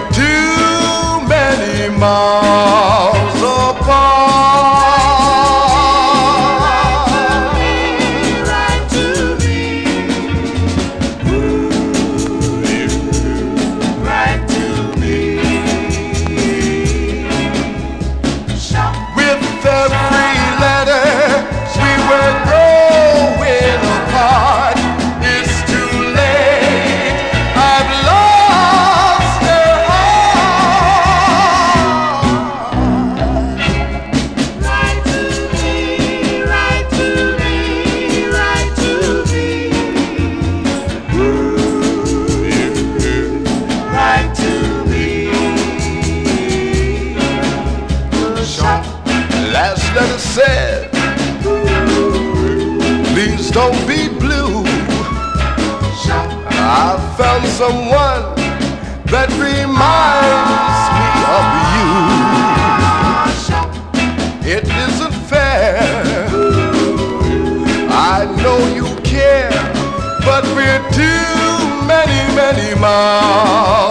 too many miles apart. Write to me, write to me. With every letter we were growing apart. It's too late, I've lost her heart. Write to me, write to me, write to me. Write to me. Last letter said, please don't be blue. I found someone that reminds me of you. It isn't fair, I know you care, but we're too many miles